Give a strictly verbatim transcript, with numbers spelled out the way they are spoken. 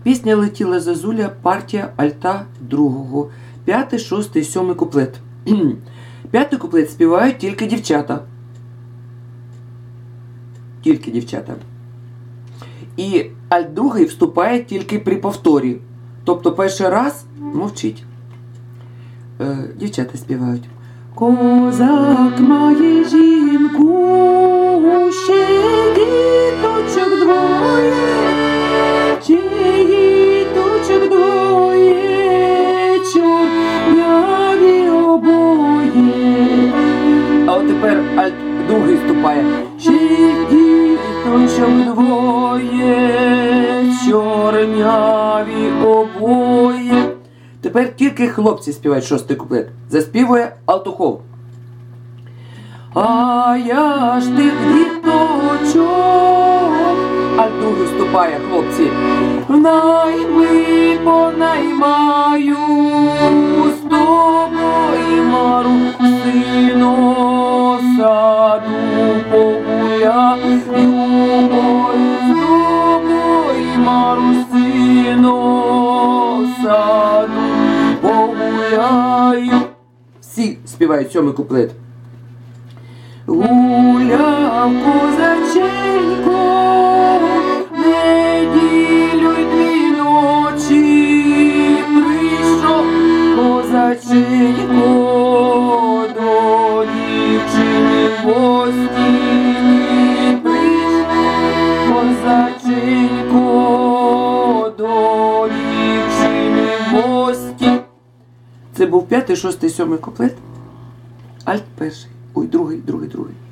Пісня летіла зозуля, партія альта другого. П'ятий, шостий, сьомий куплет. П'ятий куплет співають тільки дівчата. Тільки дівчата. І альт другий вступає тільки при повторі. Тобто перший раз мовчить. Е, дівчата співають. Козак має жінку, ще діточок двоє, ще діточок двоє, чорняві обоє. А от тепер альт другий вступає. Ще діточок двоє, чорняві обоє. Тепер тільки хлопці співають шостий куплет. Заспівує алтухов. А я ж тих діточок, альт другий вступає, хлопці. В найми понаймаю, з тобою, Мару, сино, саду погуляю, ой, з тобою, Мару, сино, саду погуляю. Всі співають сьомий куплет. Гуляв козаченько, неділю й дві ночі, прийшов козаченько до дівчини в гості, прийшов козаченько до дівчини в гості. Це був п'ятий, шостий, сьомий куплет. Альт перший. Ой, другий, другий, другий.